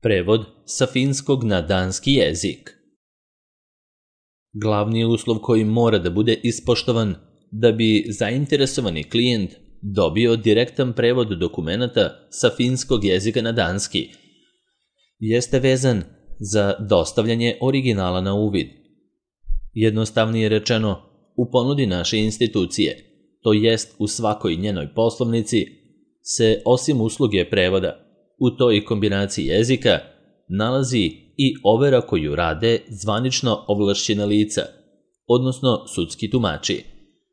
Prevod sa finskog na danski jezik. Glavni uslov koji mora da bude ispoštovan da bi zainteresovani klijent dobio direktan prevod dokumenata sa finskog jezika na danski jeste vezan za dostavljanje originala na uvid. Jednostavnije rečeno, u ponudi naše institucije, to jest u svakoj njenoj poslovnici, se osim usluge prevoda u toj kombinaciji jezika nalazi i overa koju rade zvanično ovlašćena lica, odnosno sudski tumači.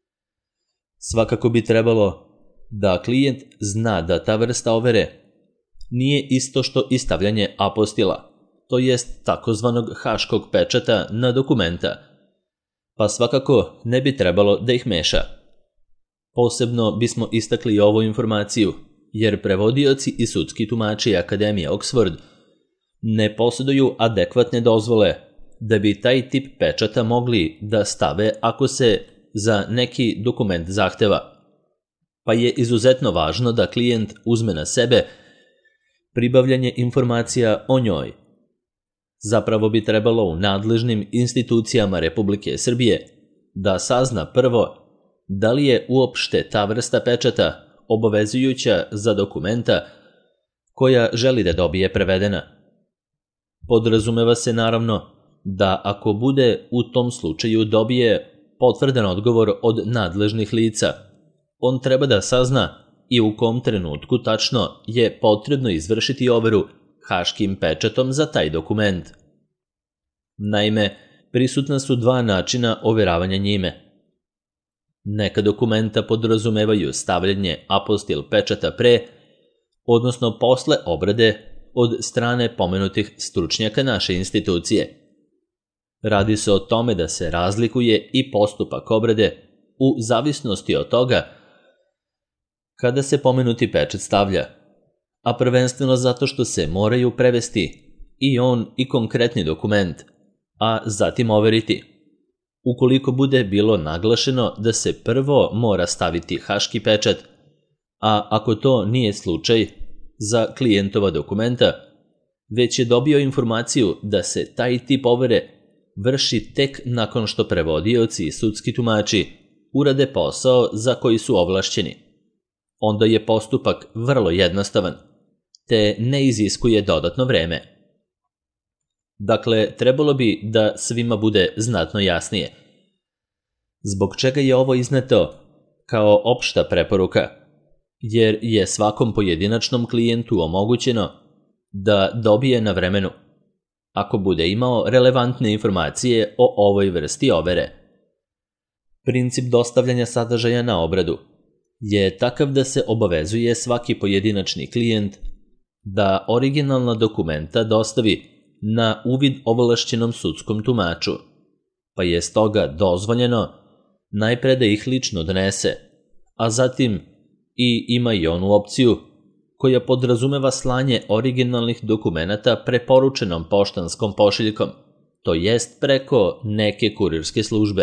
Svakako bi trebalo da klijent zna da ta vrsta overe nije isto što i stavljanje apostila, to jest takozvanog haškog pečata na dokumenta, pa svakako ne bi trebalo da ih meša. Posebno bismo istakli ovu informaciju, jer prevodioci i sudski tumači Akademije Oxford ne posjeduju adekvatne dozvole da bi taj tip pečata mogli da stave ako se za neki dokument zahteva, pa je izuzetno važno da klijent uzme na sebe pribavljanje informacija o njoj. Zapravo bi trebalo u nadležnim institucijama Republike Srbije da sazna prvo da li je uopšte ta vrsta pečata obavezujuća za dokumenta koja želi da dobije prevedena. Podrazumeva se naravno da ako bude u tom slučaju dobije potvrdan odgovor od nadležnih lica, on treba da sazna i u kom trenutku tačno je potrebno izvršiti overu haškim pečatom za taj dokument. Naime, prisutna su dva načina overavanja njime. Neka dokumenta podrazumevaju stavljanje apostil pečata pre, odnosno posle obrade od strane pomenutih stručnjaka naše institucije. Radi se o tome da se razlikuje i postupak obrade u zavisnosti od toga kada se pomenuti pečat stavlja, a prvenstveno zato što se moraju prevesti i on i konkretni dokument, a zatim overiti. Ukoliko bude bilo naglašeno da se prvo mora staviti haški pečat, a ako to nije slučaj za klijentova dokumenta, već je dobio informaciju da se taj tip overe vrši tek nakon što prevodioci i sudski tumači urade posao za koji su ovlašćeni. Onda je postupak vrlo jednostavan, te ne iziskuje dodatno vreme. Dakle, trebalo bi da svima bude znatno jasnije. Zbog čega je ovo izneto kao opšta preporuka? Jer je svakom pojedinačnom klijentu omogućeno da dobije na vremenu, ako bude imao relevantne informacije o ovoj vrsti overe. Princip dostavljanja sadržaja na obradu je takav da se obavezuje svaki pojedinačni klijent da originalna dokumenta dostavi na uvid ovlašćenom sudskom tumaču, pa je stoga dozvoljeno najpre da ih lično donese, a zatim i ima i onu opciju koja podrazumeva slanje originalnih dokumenata preporučenom poštanskom pošiljkom, to jest preko neke kurirske službe.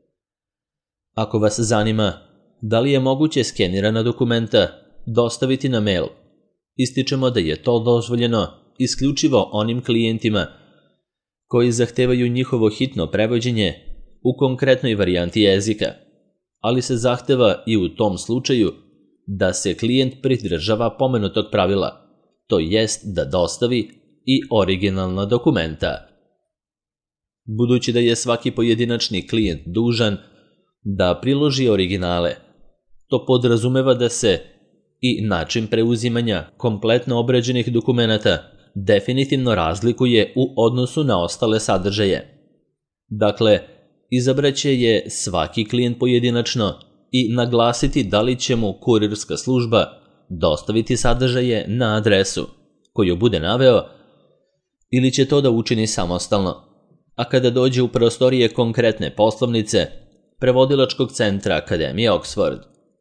Ako vas zanima da li je moguće skenirana dokumenta dostaviti na mail, ističemo da je to dozvoljeno isključivo onim klijentima koji zahtevaju njihovo hitno prevođenje u konkretnoj varijanti jezika, ali se zahteva i u tom slučaju da se klijent pridržava pomenutog pravila, to jest da dostavi i originalna dokumenta. Budući da je svaki pojedinačni klijent dužan da priloži originale, to podrazumeva da se i način preuzimanja kompletno obrađenih dokumenata definitivno razlikuje u odnosu na ostale sadržaje. Dakle, izabraće je svaki klijent pojedinačno i naglasiti da li će mu kurirska služba dostaviti sadržaje na adresu koju bude naveo ili će to da učini samostalno, a kada dođe u prostorije konkretne poslovnice prevodilačkog centra Akademije Oxford.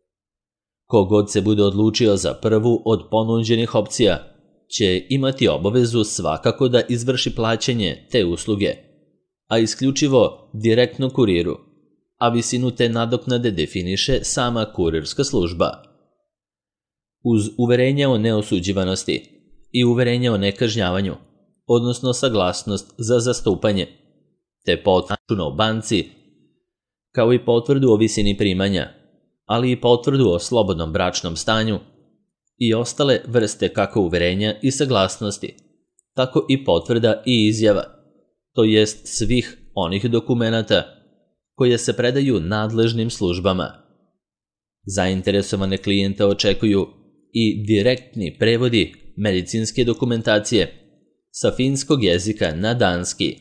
Kogod se bude odlučio za prvu od ponuđenih opcija će imati obavezu svakako da izvrši plaćanje te usluge, a isključivo direktno kuriru, a visinu te nadoknade definiše sama kurirska služba. Uz uverenje o neosuđivanosti i uverenje o nekažnjavanju, odnosno saglasnost za zastupanje, te potvrdu o banci, kao i potvrdu o visini primanja, ali i potvrdu o slobodnom bračnom stanju i ostale vrste kako uverenja i saglasnosti, tako i potvrda i izjava, to jest svih onih dokumenata koje se predaju nadležnim službama. Zainteresovane klijente očekuju i direktni prevodi medicinske dokumentacije sa finskog jezika na danski,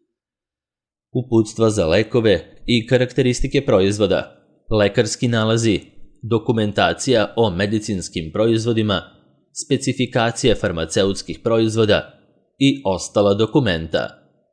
uputstva za lekove i karakteristike proizvoda, lekarski nalazi, dokumentacija o medicinskim proizvodima, specifikacije farmaceutskih proizvoda i ostala dokumenta.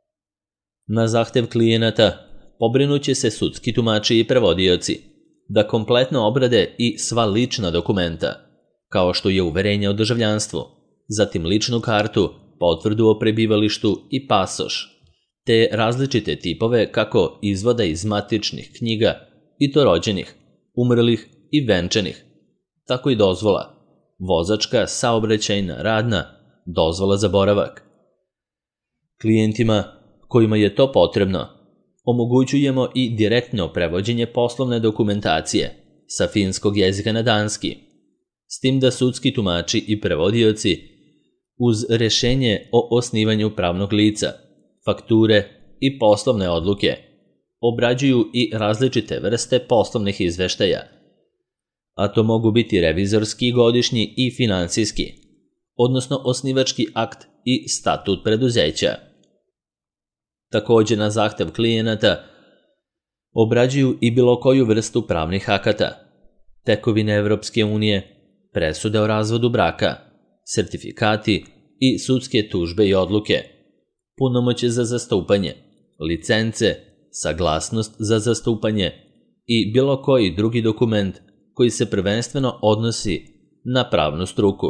Na zahtev klijenata pobrinuće se sudski tumači i prevodioci da kompletno obrade i sva lična dokumenta, kao što je uverenje o državljanstvu, zatim ličnu kartu, potvrdu o prebivalištu i pasoš, te različite tipove kako izvoda iz matičnih knjiga i to rođenih, umrlih i venčanih, tako i dozvola, vozačka, saobraćajna, radna, dozvola za boravak. Klijentima kojima je to potrebno, omogućujemo i direktno prevođenje poslovne dokumentacije sa finskog jezika na danski, s tim da sudski tumači i prevodioci uz rešenje o osnivanju pravnog lica, fakture i poslovne odluke obrađuju i različite vrste poslovnih izveštaja, a to mogu biti revizorski, godišnji i finansijski, odnosno osnivački akt i statut preduzeća. Također na zahtev klijenata obrađuju i bilo koju vrstu pravnih akata, tekovine Evropske unije, presude o razvodu braka, sertifikati i sudske tužbe i odluke, punomoćje za zastupanje, licence, saglasnost za zastupanje i bilo koji drugi dokument koji se prvenstveno odnosi na pravnu struku.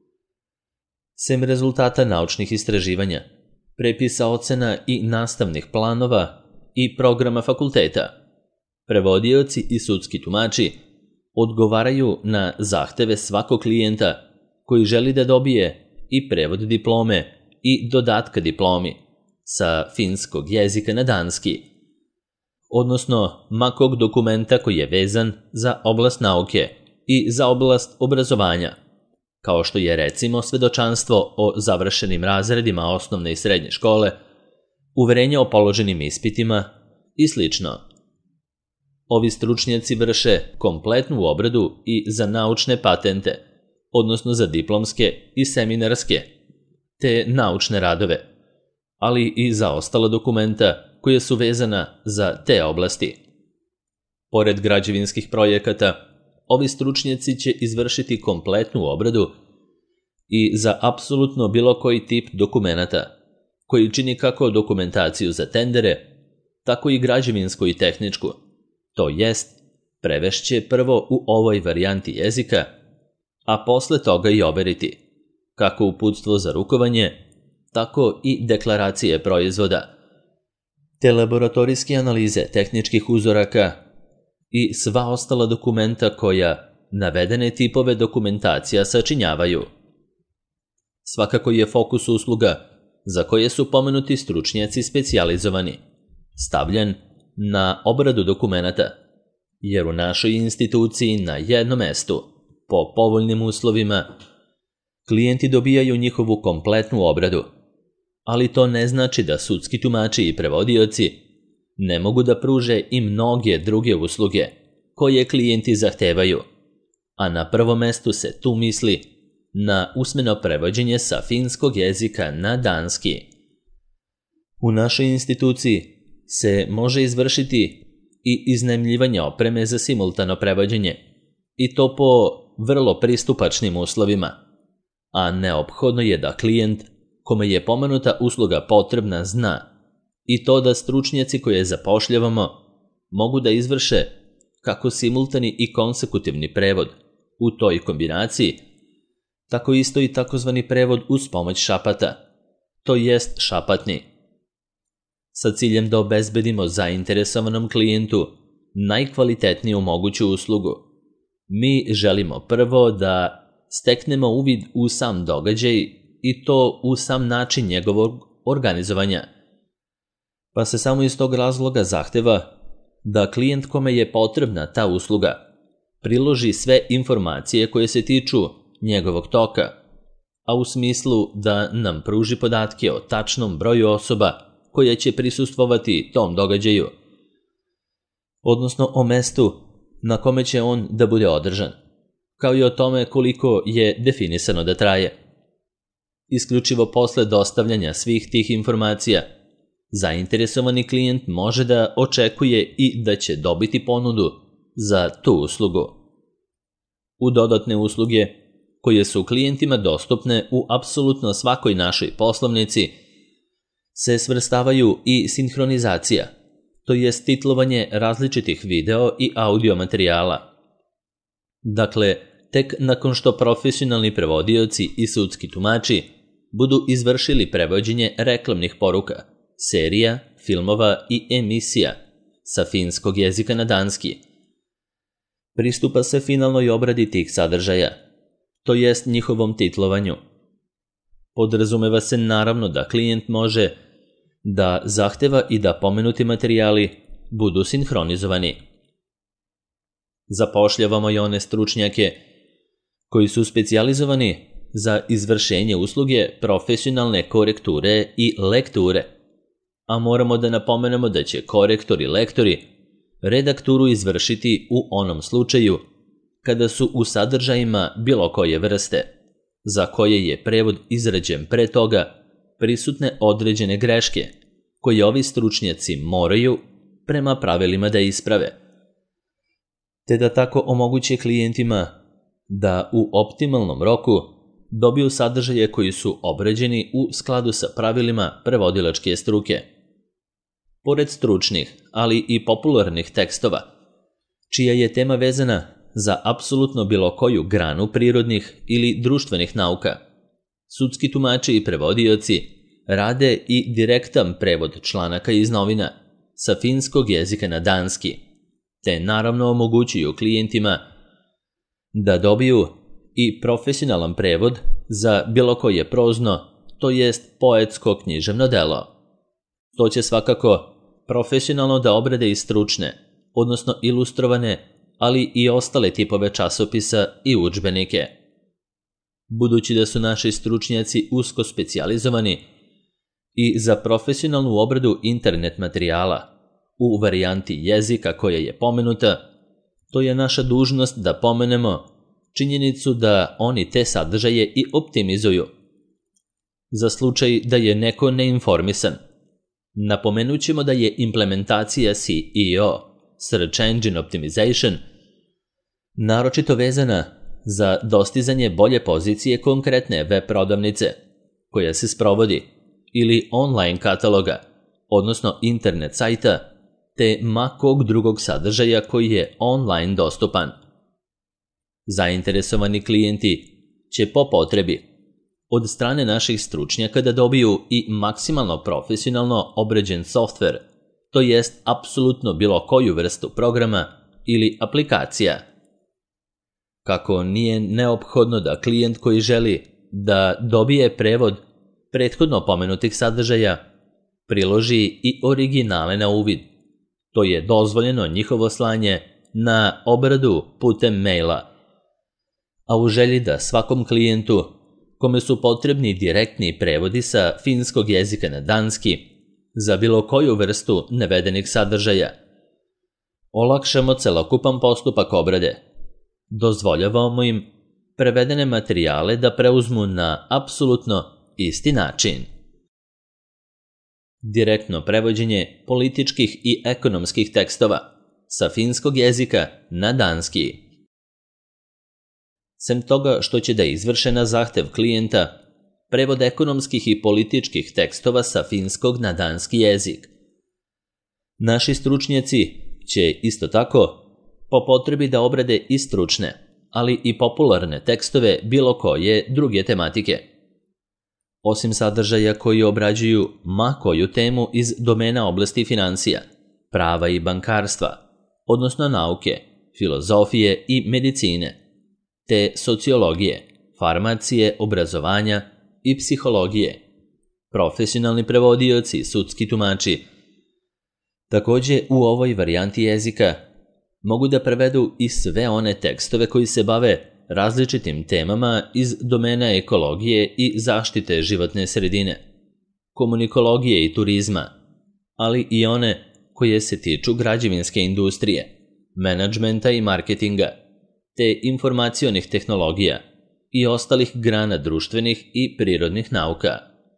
Sem rezultata naučnih istraživanja, prepisa ocena i nastavnih planova i programa fakulteta, prevodioci i sudski tumači odgovaraju na zahteve svakog klijenta koji želi da dobije i prevod diplome i dodatka diplomi sa finskog jezika na danski, odnosno makog dokumenta koji je vezan za oblast nauke i za oblast obrazovanja, kao što je recimo svedočanstvo o završenim razredima osnovne i srednje škole, uverenje o položenim ispitima i sl. Ovi stručnjaci vrše kompletnu obradu i za naučne patente, odnosno za diplomske i seminarske, te naučne radove, ali i za ostala dokumenta koje su vezana za te oblasti. Pored građevinskih projekata, ovi stručnjaci će izvršiti kompletnu obradu i za apsolutno bilo koji tip dokumenata, koji čini kako dokumentaciju za tendere, tako i građevinsku i tehničku, to jest prevešće prvo u ovoj varijanti jezika, a posle toga i overiti, kako uputstvo za rukovanje, tako i deklaracije proizvoda, te laboratorijske analize tehničkih uzoraka i sva ostala dokumenta koja navedene tipove dokumentacija sačinjavaju. Svakako je fokus usluga za koje su pomenuti stručnjaci specijalizovani stavljen na obradu dokumenata, jer u našoj instituciji na jednom mestu, po povoljnim uslovima, klijenti dobijaju njihovu kompletnu obradu, ali to ne znači da sudski tumači i prevodioci ne mogu da pruže i mnoge druge usluge koje klijenti zahtevaju, a na prvom mestu se tu misli na usmeno prevođenje sa finskog jezika na danski. U našoj instituciji se može izvršiti i iznajmljivanje opreme za simultano prevođenje, i to po vrlo pristupačnim uslovima, a neophodno je da klijent kome je pomenuta usluga potrebna zna i to da stručnjaci koje zapošljavamo mogu da izvrše kako simultani i konsekutivni prevod u toj kombinaciji, tako isto i takozvani prevod uz pomoć šapata, to jest šapatni, sa ciljem da obezbedimo zainteresovanom klijentu najkvalitetniju moguću uslugu. Mi želimo prvo da steknemo uvid u sam događaj i to u sam način njegovog organizovanja. Pa se samo iz tog razloga zahteva da klijent kome je potrebna ta usluga priloži sve informacije koje se tiču njegovog toka, a u smislu da nam pruži podatke o tačnom broju osoba koje će prisustvovati tom događaju, odnosno o mestu na kome će on da bude održan, kao i o tome koliko je definisano da traje. Isključivo posle dostavljanja svih tih informacija, zainteresovani klijent može da očekuje i da će dobiti ponudu za tu uslugu. U dodatne usluge, koje su klijentima dostupne u apsolutno svakoj našoj poslovnici, se svrstavaju i sinhronizacija, to jest titlovanje različitih video i audio materijala. Dakle, tek nakon što profesionalni prevodioci i sudski tumači budu izvršili prevođenje reklamnih poruka, serija, filmova i emisija sa finskog jezika na danski, pristupa se finalnoj obradi tih sadržaja, to jest njihovom titlovanju. Podrazumeva se naravno da klijent može da zahteva i da pomenuti materijali budu sinhronizovani. Zapošljavamo i one stručnjake koji su specijalizovani za izvršenje usluge profesionalne korekture i lekture, a moramo da napomenemo da će korektori i lektori redakturu izvršiti u onom slučaju kada su u sadržajima bilo koje vrste, za koje je prevod izrađen pre toga, prisutne određene greške koje ovi stručnjaci moraju prema pravilima da isprave, te da tako omoguće klijentima da u optimalnom roku dobiju sadržaje koji su obrađeni u skladu sa pravilima prevodilačke struke. Pored stručnih, ali i popularnih tekstova, čija je tema vezana za apsolutno bilo koju granu prirodnih ili društvenih nauka, sudski tumači i prevodioci rade i direktan prevod članaka iz novina sa finskog jezika na danski, te naravno omogućuju klijentima da dobiju i profesionalan prevod za bilo koje prozno, to jest poetsko književno delo. To će svakako profesionalno da obrade i stručne, odnosno ilustrovane, ali i ostale tipove časopisa i udžbenike. Budući da su naši stručnjaci usko specijalizovani i za profesionalnu obradu internet materijala u varijanti jezika koja je pomenuta, to je naša dužnost da pomenemo činjenicu da oni te sadržaje i optimizuju. Za slučaj da je neko neinformisan, napomenut ćemo da je implementacija SEO, Search Engine Optimization, naročito vezana za dostizanje bolje pozicije konkretne web prodavnice, koja se sprovodi, ili online kataloga, odnosno internet sajta, te ma kog drugog sadržaja koji je online dostupan. Zainteresovani klijenti će po potrebi od strane naših stručnjaka da dobiju i maksimalno profesionalno obrađen softver, to jest apsolutno bilo koju vrstu programa ili aplikacija. Kako nije neophodno da klijent koji želi da dobije prevod prethodno pomenutih sadržaja priloži i originale na uvid, to je dozvoljeno njihovo slanje na obradu putem maila, a u želji da svakom klijentu kome su potrebni direktni prevodi sa finskog jezika na danski za bilo koju vrstu navedenih sadržaja, olakšamo celokupan postupak obrade. Dozvoljavamo im prevedene materijale da preuzmu na apsolutno isti način. Direktno prevođenje političkih i ekonomskih tekstova sa finskog jezika na danski. Sem toga što će da izvrše na zahtev klijenta prevod ekonomskih i političkih tekstova sa finskog na danski jezik, naši stručnjaci će isto tako po potrebi da obrade i stručne, ali i popularne tekstove bilo koje druge tematike. Osim sadržaja koji obrađuju ma koju temu iz domena oblasti financija, prava i bankarstva, odnosno nauke, filozofije i medicine, te sociologije, farmacije, obrazovanja, i psihologije, profesionalni prevodioci i sudski tumači. Također u ovoj varijanti jezika mogu da prevedu i sve one tekstove koji se bave različitim temama iz domena ekologije i zaštite životne sredine, komunikologije i turizma, ali i one koje se tiču građevinske industrije, menadžmenta i marketinga, te informacionih tehnologija i ostalih grana društvenih i prirodnih nauka.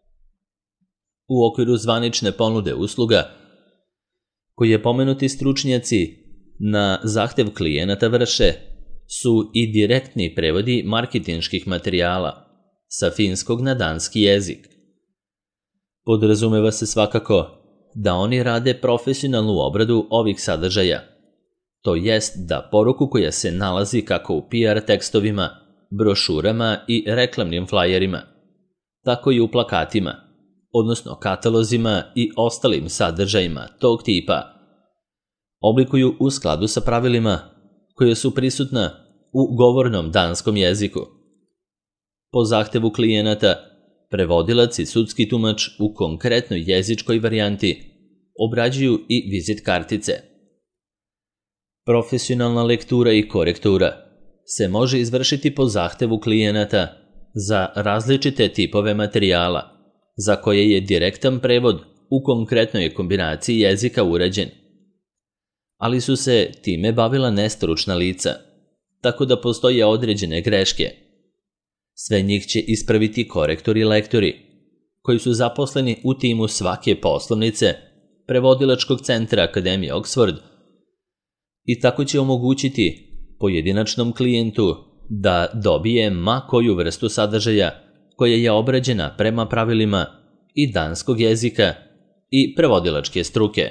U okviru zvanične ponude usluga, koje pomenuti stručnjaci na zahtev klijenata vrše, su i direktni prevodi marketinških materijala sa finskog na danski jezik. Podrazumeva se svakako da oni rade profesionalnu obradu ovih sadržaja, to jest da poruku koja se nalazi kako u PR tekstovima, brošurama i reklamnim flajerima, tako i u plakatima, odnosno katalozima i ostalim sadržajima tog tipa, oblikuju u skladu sa pravilima koje su prisutna u govornom danskom jeziku. Po zahtevu klijenata, prevodilac i sudski tumač u konkretnoj jezičkoj varijanti obrađuju i vizit kartice. Profesionalna lektura i korektura se može izvršiti po zahtevu klijenata za različite tipove materijala za koje je direktan prevod u konkretnoj kombinaciji jezika urađen. Ali su se time bavila nestručna lica, tako da postoje određene greške. Sve njih će ispraviti korektori i lektori, koji su zaposleni u timu svake poslovnice prevodilačkog centra Akademije Oxford, i tako će omogućiti pojedinačnom klijentu da dobije ma koju vrstu sadržaja koja je obrađena prema pravilima i danskog jezika i prevodilačke struke.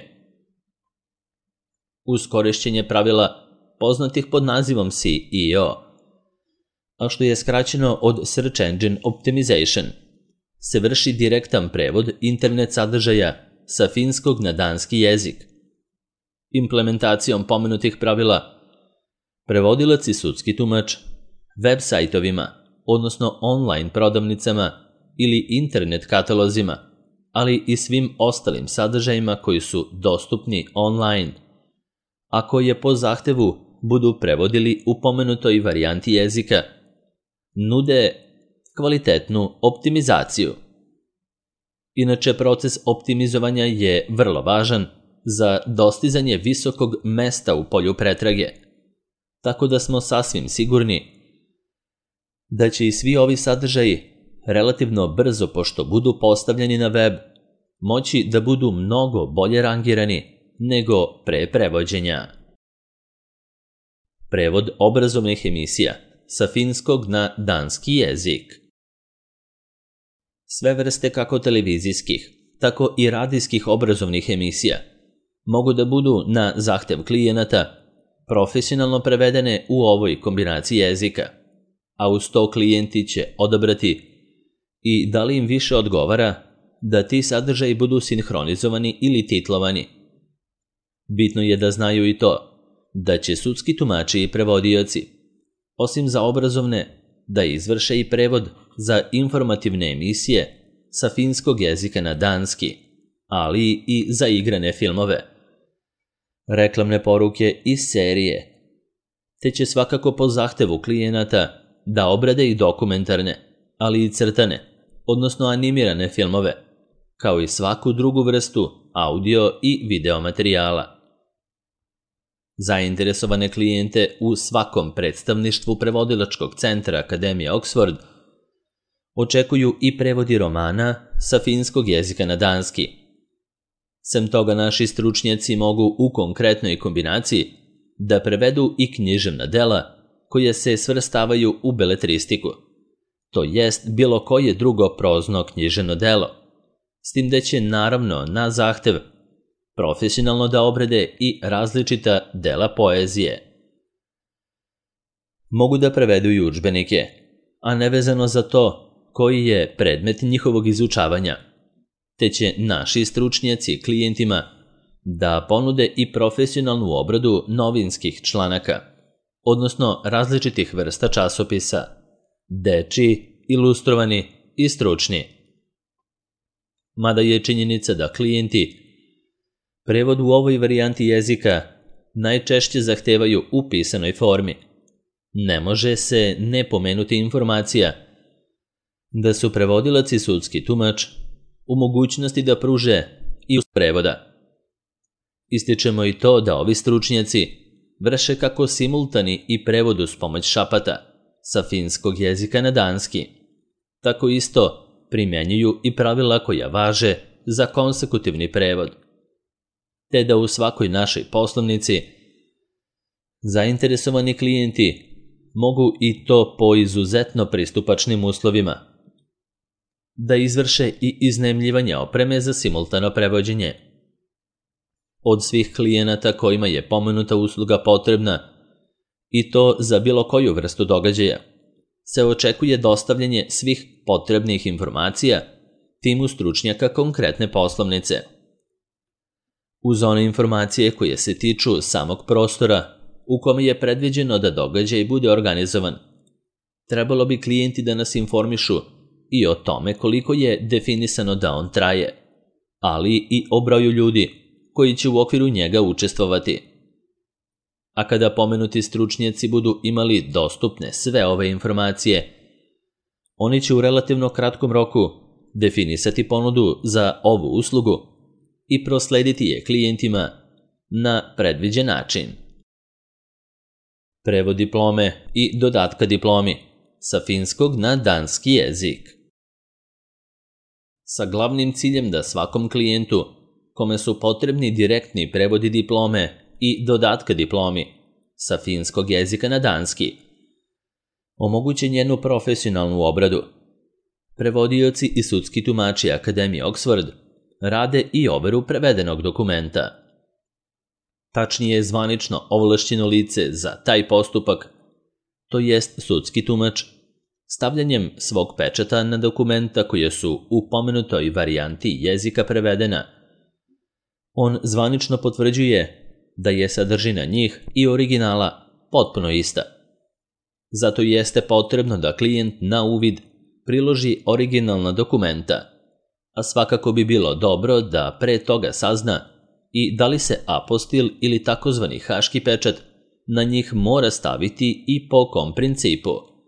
Uz korišćenje pravila poznatih pod nazivom SEO, a što je skraćeno od Search Engine Optimization, se vrši direktan prevod internet sadržaja sa finskog na danski jezik. Implementacijom pomenutih pravila, prevodilac i sudski tumač web sajtovima, odnosno online prodavnicama ili internet katalozima, ali i svim ostalim sadržajima koji su dostupni online, a koje po zahtevu budu prevodili u pomenutoj varijanti jezika, nude kvalitetnu optimizaciju. Inače, proces optimizovanja je vrlo važan za dostizanje visokog mesta u polju pretrage, tako da smo sasvim sigurni da će i svi ovi sadržaji relativno brzo, pošto budu postavljeni na web, moći da budu mnogo bolje rangirani nego pre prevođenja. Prevod obrazovnih emisija sa finskog na danski jezik. Sve vrste kako televizijskih, tako i radijskih obrazovnih emisija mogu da budu na zahtev klijenata profesionalno prevedene u ovoj kombinaciji jezika, a uz to klijenti će odabrati i da li im više odgovara da ti sadržaji budu sinhronizovani ili titlovani. Bitno je da znaju i to da će sudski tumači i prevodioci, osim za obrazovne, da izvrše i prevod za informativne emisije sa finskog jezika na danski, ali i za igrane filmove, reklamne poruke i serije, te će svakako po zahtevu klijenata da obrade i dokumentarne, ali i crtane, odnosno animirane filmove, kao i svaku drugu vrstu audio i video materijala. Zainteresovane klijente u svakom predstavništvu prevodilačkog centra Akademije Oxford očekuju i prevodi romana sa finskog jezika na danski. Sem toga, naši stručnjaci mogu u konkretnoj kombinaciji da prevedu i književna dela koje se svrstavaju u beletristiku, to jest bilo koje drugo prozno književno delo, s tim da će naravno na zahtev profesionalno da obrade i različita dela poezije. Mogu da prevedu i udžbenike, a nevezano za to koji je predmet njihovog izučavanja, te će naši stručnjaci klijentima da ponude i profesionalnu obradu novinskih članaka, odnosno različitih vrsta časopisa, dečiji, ilustrovani i stručni. Mada je činjenica da klijenti prevod u ovoj varijanti jezika najčešće zahtevaju u pisanoj formi, ne može se ne pomenuti informacija da su prevodilac i sudski tumač u mogućnosti da pruže i uz prevoda. Ističemo i to da ovi stručnjaci vrše kako simultani i prevod uz pomoć šapata sa finskog jezika na danski, tako isto primjenjuju i pravila koja važe za konsekutivni prevod, te da u svakoj našoj poslovnici zainteresovani klijenti mogu i to po izuzetno pristupačnim uslovima da izvrše i iznajmljivanje opreme za simultano prevođenje. Od svih klijenata kojima je pomenuta usluga potrebna, i to za bilo koju vrstu događaja, se očekuje dostavljanje svih potrebnih informacija timu stručnjaka konkretne poslovnice. Uz one informacije koje se tiču samog prostora u kome je predviđeno da događaj bude organizovan, trebalo bi klijenti da nas informišu i o tome koliko je definisano da on traje, ali i o broju ljudi koji će u okviru njega učestvovati. A kada pomenuti stručnjaci budu imali dostupne sve ove informacije, oni će u relativno kratkom roku definisati ponudu za ovu uslugu i proslediti je klijentima na predviđen način. Prevod diplome i dodatka diplomi sa finskog na danski jezik. Sa glavnim ciljem da svakom klijentu kome su potrebni direktni prevodi diplome i dodatka diplomi sa finskog jezika na danski omoguće njenu profesionalnu obradu. Prevodioci i sudski tumači Akademije Oxford rade i overu prevedenog dokumenta. Tačnije, zvanično ovlašćeno lice za taj postupak, to jest sudski tumač, stavljanjem svog pečata na dokumenta koje su u pomenutoj varijanti jezika prevedena, on zvanično potvrđuje da je sadržina njih i originala potpuno ista. Zato jeste potrebno da klijent na uvid priloži originalna dokumenta, a svakako bi bilo dobro da pre toga sazna i da li se apostil ili takozvani haški pečat na njih mora staviti i po kom principu.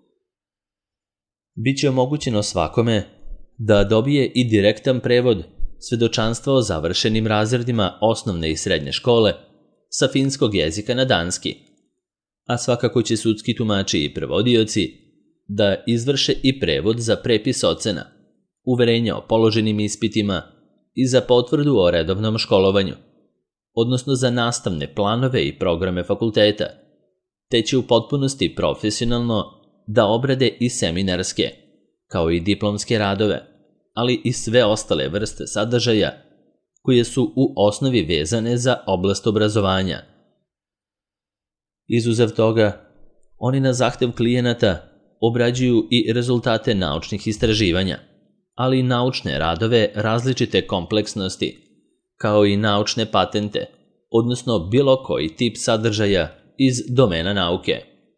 Biće omogućeno svakome da dobije i direktan prevod svedočanstva o završenim razredima osnovne i srednje škole sa finskog jezika na danski, a svakako će sudski tumači i prevodioci da izvrše i prevod za prepis ocena, uverenja o položenim ispitima i za potvrdu o redovnom školovanju, odnosno za nastavne planove i programe fakulteta, te će u potpunosti profesionalno da obrade i seminarske, kao i diplomske radove, ali i sve ostale vrste sadržaja koje su u osnovi vezane za oblast obrazovanja. Izuzev toga, oni na zahtev klijenata obrađuju i rezultate naučnih istraživanja, ali i naučne radove različite kompleksnosti, kao i naučne patente, odnosno bilo koji tip sadržaja iz domena nauke.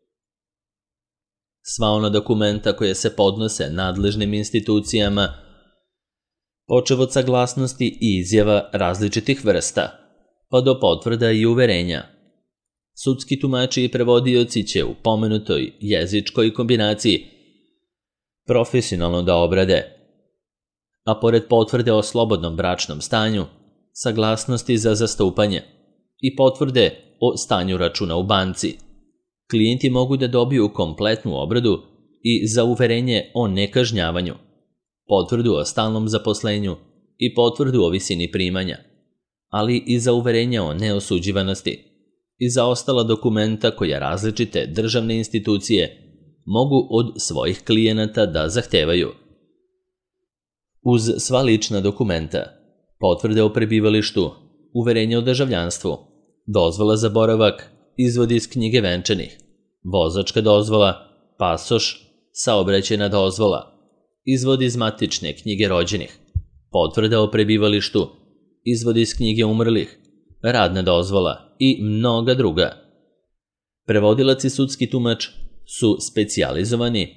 Sva ona dokumenta koje se podnose nadležnim institucijama, počev od saglasnosti i izjava različitih vrsta, pa do potvrda i uverenja, sudski tumači i prevodioci će u pomenutoj jezičkoj kombinaciji profesionalno da obrade, a pored potvrde o slobodnom bračnom stanju, saglasnosti za zastupanje i potvrde o stanju računa u banci, klijenti mogu da dobiju kompletnu obradu i za uverenje o nekažnjavanju, potvrdu o stalnom zaposlenju i potvrdu o visini primanja, ali i za uverenje o neosuđivanosti i za ostala dokumenta koja različite državne institucije mogu od svojih klijenata da zahtevaju. Uz sva lična dokumenta, potvrde o prebivalištu, uverenje o državljanstvu, dozvola za boravak, izvod iz knjige venčanih, vozačka dozvola, pasoš, saobraćajna dozvola, izvod iz matične knjige rođenih, potvrda o prebivalištu, izvod iz knjige umrlih, radna dozvola i mnoga druga. Prevodilac i sudski tumač su specijalizovani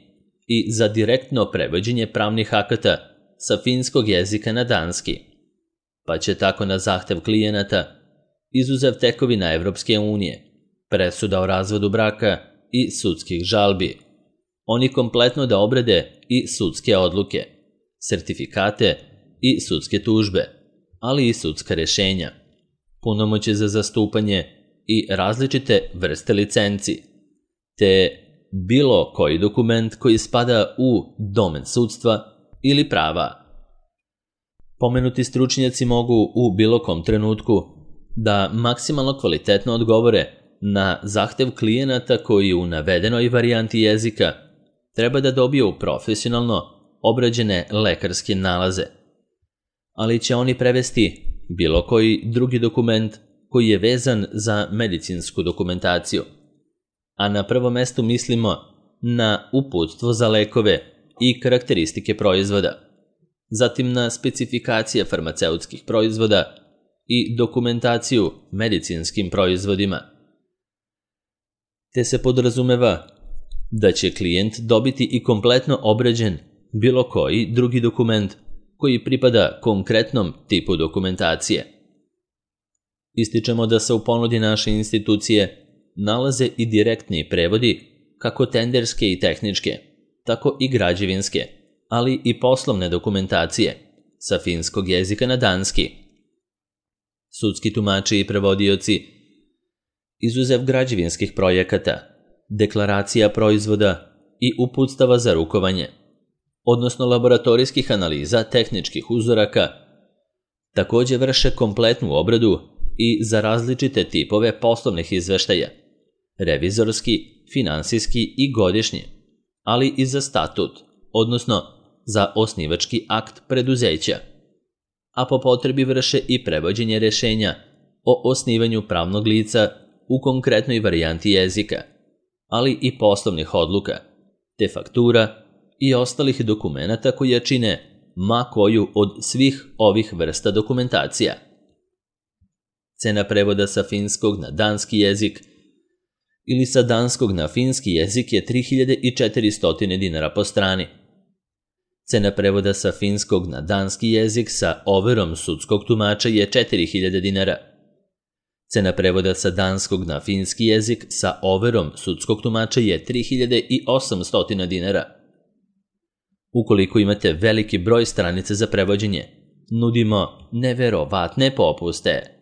i za direktno prevođenje pravnih akata sa finskog jezika na danski, pa će tako na zahtev klijenata, izuzev tekovina Evropske unije, presuda o razvodu braka i sudskih žalbi, oni kompletno da obrade i sudske odluke, sertifikate i sudske tužbe, ali i sudska rešenja, punomoćje za zastupanje i različite vrste licenci, te bilo koji dokument koji spada u domen sudstva ili prava. Pomenuti stručnjaci mogu u bilo kom trenutku da maksimalno kvalitetno odgovore na zahtev klijenata koji u navedenoj varijanti jezika treba da dobiju profesionalno obrađene lekarske nalaze, ali će oni prevesti bilo koji drugi dokument koji je vezan za medicinsku dokumentaciju, a na prvom mestu mislimo na uputstvo za lekove i karakteristike proizvoda, zatim na specifikacije farmaceutskih proizvoda i dokumentaciju medicinskim proizvodima. Te se podrazumeva da će klijent dobiti i kompletno obrađen bilo koji drugi dokument koji pripada konkretnom tipu dokumentacije. Ističemo da se u ponudi naše institucije nalaze i direktni prevodi kako tenderske i tehničke, tako i građevinske, ali i poslovne dokumentacije sa finskog jezika na danski. Sudski tumači i prevodioci, izuzev građevinskih projekata, deklaracija proizvoda i uputstava za rukovanje, odnosno laboratorijskih analiza tehničkih uzoraka, također vrše kompletnu obradu i za različite tipove poslovnih izveštaja, revizorski, finansijski i godišnji, ali i za statut, odnosno za osnivački akt preduzeća, a po potrebi vrše i prevođenje rešenja o osnivanju pravnog lica u konkretnoj varijanti jezika, ali i poslovnih odluka, te faktura i ostalih dokumenata koje čine ma koju od svih ovih vrsta dokumentacija. Cena prevoda sa finskog na danski jezik ili sa danskog na finski jezik je 3400 dinara po strani. Cena prevoda sa finskog na danski jezik sa overom sudskog tumača je 4000 dinara. Cena prevoda sa danskog na finski jezik sa overom sudskog tumača je 3800 dinara. Ukoliko imate veliki broj stranica za prevođenje, nudimo neverovatne popuste.